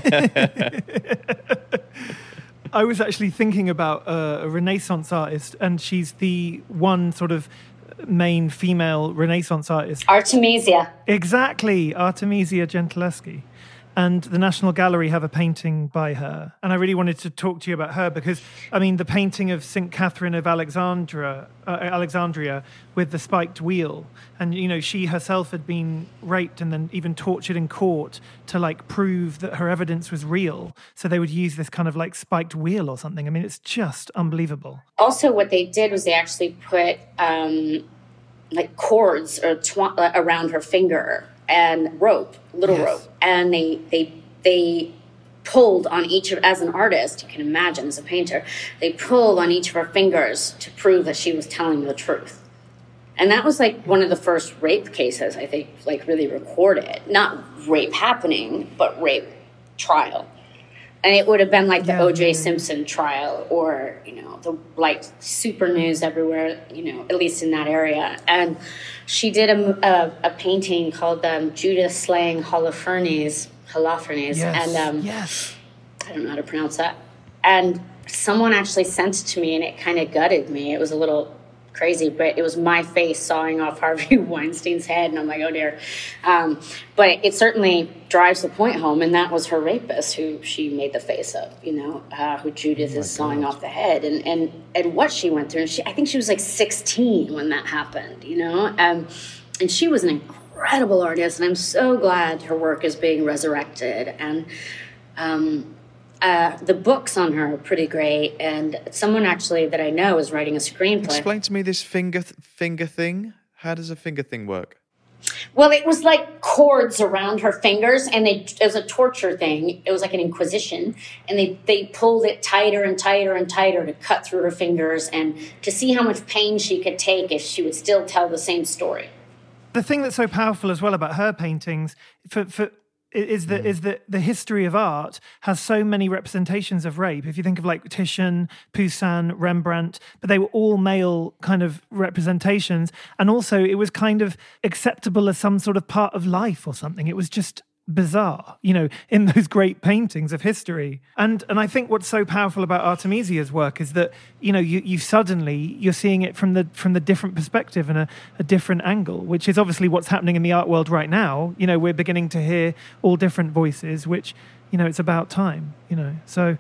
Speaker 4: I was actually thinking about uh, a Renaissance artist, and she's the one sort of main female Renaissance artist.
Speaker 5: Artemisia.
Speaker 4: Exactly, Artemisia Gentileschi. And the National Gallery have a painting by her. And I really wanted to talk to you about her because, I mean, the painting of Saint Catherine of Alexandria, uh, Alexandria with the spiked wheel. And, you know, she herself had been raped and then even tortured in court to, like, prove that her evidence was real. So they would use this kind of, like, spiked wheel or something. I mean, it's just unbelievable.
Speaker 5: Also, what they did was they actually put, um, like, cords or tw- around her finger and rope, little yes. rope, and they they they pulled on each of, as an artist, you can imagine as a painter, they pulled on each of her fingers to prove that she was telling the truth. And that was like one of the first rape cases, I think, like really recorded. Not rape happening, but rape trial. And it would have been like the yeah. O J Simpson trial, or, you know, the like super news everywhere, you know, at least in that area. And she did a, a, a painting called um, Judith Slaying Holofernes, Holofernes.
Speaker 4: Yes.
Speaker 5: And um,
Speaker 4: yes.
Speaker 5: I don't know how to pronounce that. And someone actually sent it to me, and it kind of gutted me. It was a little crazy, but it was my face sawing off Harvey Weinstein's head, and I'm like, oh dear. Um, but it certainly drives the point home, and that was her rapist who she made the face of, you know, uh, who Judith oh is sawing God. off the head, and, and, and what she went through. And she, I think she was like sixteen when that happened, you know, um, and she was an incredible artist, and I'm so glad her work is being resurrected. And um, Uh, the books on her are pretty great, and someone actually that I know is writing a screenplay.
Speaker 3: Explain to me this finger th- finger thing. How does a finger thing work?
Speaker 5: Well, it was like cords around her fingers, and they, it was a torture thing. It was like an inquisition, and they, they pulled it tighter and tighter and tighter to cut through her fingers and to see how much pain she could take if she would still tell the same story.
Speaker 4: The thing that's so powerful as well about her paintings, for for is that mm. is that the history of art has so many representations of rape. If you think of like Titian, Poussin, Rembrandt, but they were all male kind of representations. And also it was kind of acceptable as some sort of part of life or something. It was just bizarre, you know, in those great paintings of history. And and I think what's so powerful about Artemisia's work is that, you know, you you suddenly, you're seeing it from the from the different perspective and a, a different angle, which is obviously what's happening in the art world right now. You know, we're beginning to hear all different voices, which, you know, it's about time, you know. So,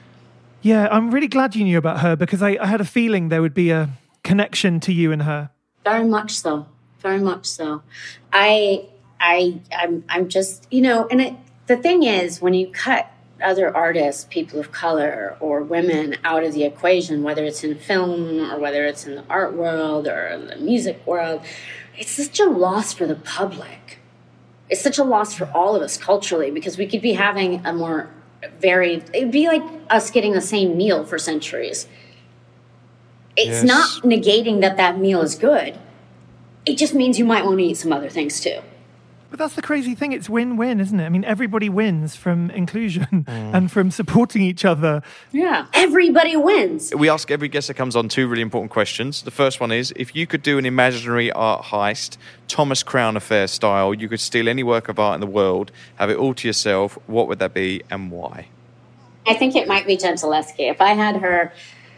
Speaker 4: yeah, I'm really glad you knew about her because I, I had a feeling there would be a connection to you and her.
Speaker 5: Very much so. Very much so. I... I, I'm, I'm just, you know, and it, the thing is, when you cut other artists, people of color or women out of the equation, whether it's in film or whether it's in the art world or in the music world, it's such a loss for the public. It's such a loss for all of us culturally, because we could be having a more varied, it'd be like us getting the same meal for centuries. It's yes. not negating that that meal is good. It just means you might want to eat some other things too.
Speaker 4: But that's the crazy thing. It's win-win, isn't it? I mean, everybody wins from inclusion mm. and from supporting each other.
Speaker 5: Yeah, everybody wins.
Speaker 3: We ask every guest that comes on two really important questions. The first one is, if you could do an imaginary art heist, Thomas Crown Affair style, you could steal any work of art in the world, have it all to yourself, what would that be and why?
Speaker 5: I think it might be Gentileschi. If I had her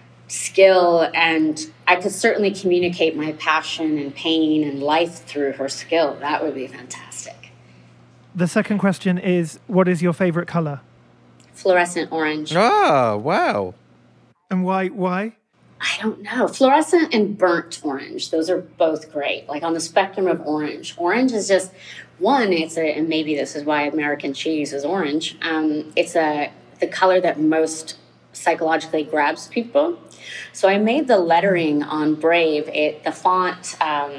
Speaker 5: skill, and I could certainly communicate my passion and pain and life through her skill, that would be fantastic.
Speaker 4: The second question is, what is your favorite color?
Speaker 5: Fluorescent orange.
Speaker 3: Ah, wow.
Speaker 4: And why? Why?
Speaker 5: I don't know. Fluorescent and burnt orange. Those are both great. Like on the spectrum of orange. Orange is just, one, it's a, and maybe this is why American cheese is orange. Um, it's a the color that most psychologically grabs people. So I made the lettering on Brave. It the font um,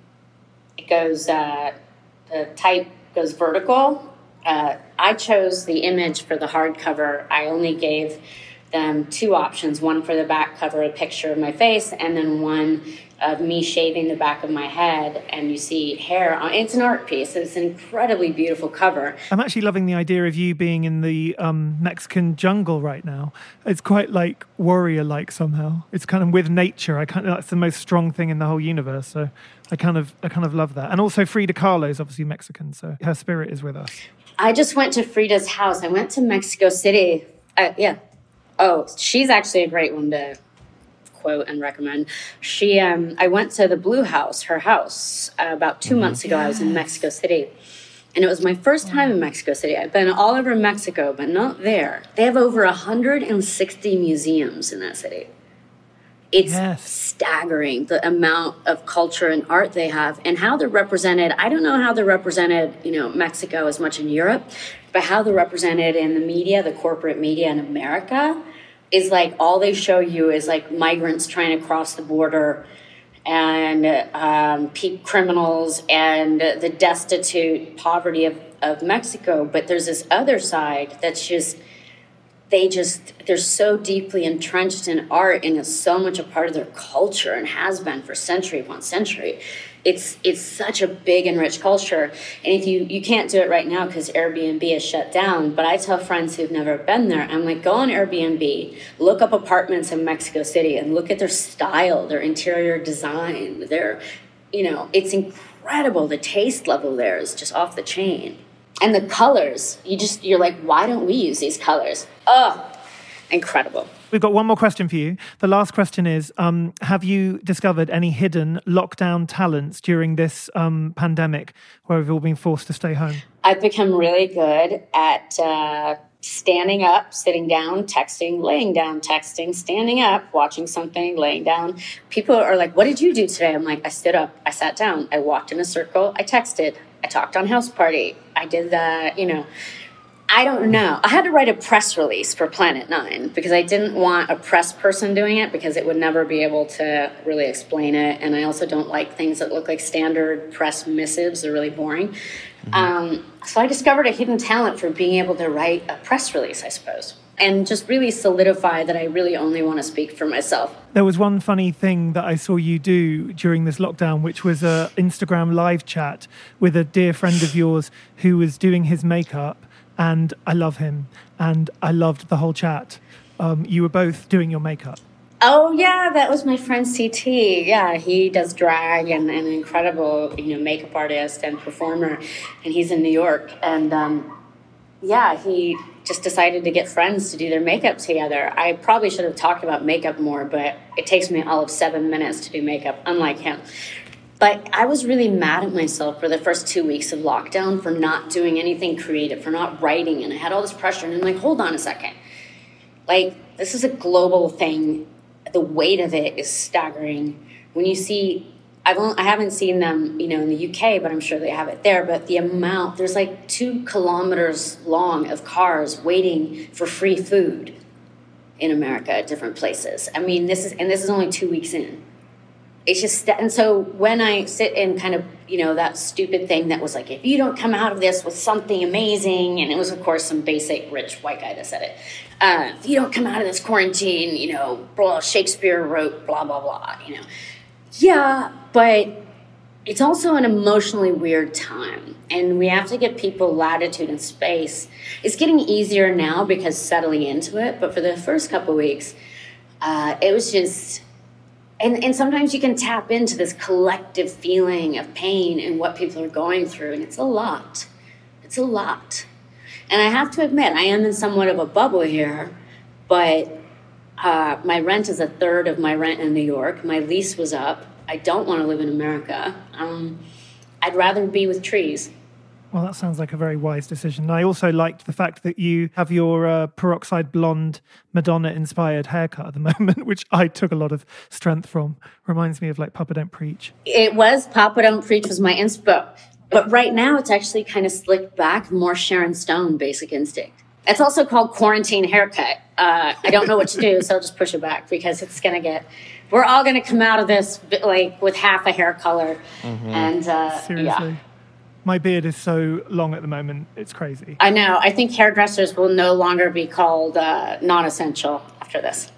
Speaker 5: it goes uh, the type goes vertical. Uh, I chose the image for the hardcover. I only gave them two options: one for the back cover, a picture of my face, and then one of me shaving the back of my head, and you see hair on. It's an art piece. It's an incredibly beautiful cover.
Speaker 4: I'm actually loving the idea of you being in the um, Mexican jungle right now. It's quite like warrior-like somehow. It's kind of with nature. I kind of that's the most strong thing in the whole universe. So I kind of I kind of love that. And also Frida Kahlo is obviously Mexican, so her spirit is with us.
Speaker 5: I just went to Frida's house. I went to Mexico City. Uh, yeah. Oh, she's actually a great one to quote and recommend. She, um, I went to the Blue House, her house, uh, about two months ago. Yes. I was in Mexico City, and it was my first time in Mexico City. I've been all over Mexico, but not there. They have over one hundred sixty museums in that city. It's yes. staggering, the amount of culture and art they have and how they're represented. I don't know how they're represented, you know, Mexico as much in Europe, but how they're represented in the media, the corporate media in America, is like all they show you is like migrants trying to cross the border and um, criminals and the destitute poverty of, of Mexico. But there's this other side that's just, they just, they're so deeply entrenched in art, and it's so much a part of their culture and has been for century upon century. It's it's such a big and rich culture. And if you, you can't do it right now because Airbnb is shut down, but I tell friends who've never been there, I'm like, go on Airbnb, look up apartments in Mexico City and look at their style, their interior design, their, you know, it's incredible. The taste level there is just off the chain. And the colors, you just, you're like, why don't we use these colors? Oh, incredible.
Speaker 4: We've got one more question for you. The last question is, um, have you discovered any hidden lockdown talents during this um, pandemic where we've all been forced to stay home?
Speaker 5: I've become really good at uh, standing up, sitting down, texting, laying down, texting, standing up, watching something, laying down. People are like, what did you do today? I'm like, I stood up, I sat down, I walked in a circle, I texted, I talked on House Party, I did the, you know... I don't know. I had to write a press release for Planet Nine because I didn't want a press person doing it because it would never be able to really explain it. And I also don't like things that look like standard press missives. They're really boring. Mm-hmm. Um, so I discovered a hidden talent for being able to write a press release, I suppose, and just really solidify that I really only want to speak for myself.
Speaker 4: There was one funny thing that I saw you do during this lockdown, which was an Instagram live chat with a dear friend of yours who was doing his makeup. And I love him, and I loved the whole chat. Um, you were both doing your makeup.
Speaker 5: Oh, yeah, that was my friend C T. Yeah, he does drag and, and an incredible, you know, makeup artist and performer, and he's in New York. And, um, yeah, he just decided to get friends to do their makeup together. I probably should have talked about makeup more, but it takes me all of seven minutes to do makeup, unlike him. But I was really mad at myself for the first two weeks of lockdown for not doing anything creative, for not writing. And I had all this pressure. And I'm like, hold on a second. Like, this is a global thing. The weight of it is staggering. When you see, I've only, I haven't seen them, you know, in the U K, but I'm sure they have it there. But the amount, there's like two kilometers long of cars waiting for free food in America at different places. I mean, this is, and this is only two weeks in. It's just, and so when I sit in kind of, you know, that stupid thing that was like, if you don't come out of this with something amazing, and it was, of course, some basic rich white guy that said it, uh, if you don't come out of this quarantine, you know, blah, Shakespeare wrote blah, blah, blah, you know. Yeah, but it's also an emotionally weird time, and we have to give people latitude and space. It's getting easier now because settling into it, but for the first couple of weeks, uh, it was just, and, and sometimes you can tap into this collective feeling of pain and what people are going through, and it's a lot. It's a lot. And I have to admit, I am in somewhat of a bubble here, but uh, my rent is a third of my rent in New York. My lease was up. I don't want to live in America. Um, I'd rather be with trees.
Speaker 4: Well, that sounds like a very wise decision. I also liked the fact that you have your uh, peroxide blonde Madonna-inspired haircut at the moment, which I took a lot of strength from. Reminds me of like Papa Don't Preach.
Speaker 5: It was. Papa Don't Preach was my inspo. But right now it's actually kind of slicked back, more Sharon Stone, Basic Instinct. It's also called quarantine haircut. Uh, I don't know what to do, so I'll just push it back because it's going to get... We're all going to come out of this like with half a hair color. Mm-hmm. And uh,
Speaker 4: seriously,
Speaker 5: yeah.
Speaker 4: My beard is so long at the moment. It's crazy.
Speaker 5: I know. I think hairdressers will no longer be called uh, non-essential after this.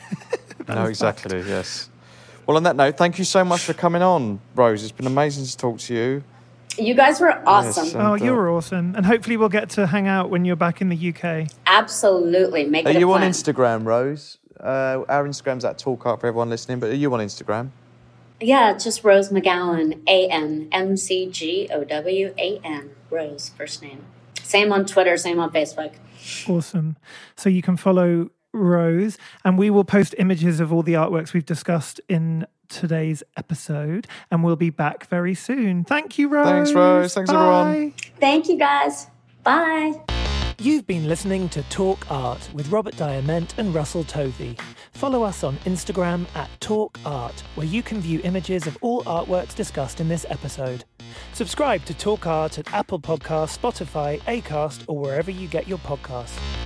Speaker 3: No, exactly. Fact. Yes. Well, on that note, thank you so much for coming on, Rose. It's been amazing to talk to you.
Speaker 5: You guys were awesome.
Speaker 4: Yes, and, oh, you were awesome. And hopefully we'll get to hang out when you're back in the U K.
Speaker 5: Absolutely. Make
Speaker 3: Are
Speaker 5: it a
Speaker 3: you
Speaker 5: plan.
Speaker 3: on Instagram, Rose? Uh, our Instagram's at Talk Art for everyone listening, but are you on Instagram?
Speaker 5: Yeah, just Rose McGowan, A N, M C G O W A N, Rose, first name. Same on Twitter, same on Facebook.
Speaker 4: Awesome. So you can follow Rose, and we will post images of all the artworks we've discussed in today's episode, and we'll be back very soon. Thank you, Rose.
Speaker 3: Thanks, Rose. Thanks,
Speaker 4: Bye.
Speaker 3: everyone.
Speaker 5: Thank you, guys. Bye.
Speaker 7: You've been listening to Talk Art with Robert Diament and Russell Tovey. Follow us on Instagram at Talk Art, where you can view images of all artworks discussed in this episode. Subscribe to Talk Art at Apple Podcasts, Spotify, Acast, or wherever you get your podcasts.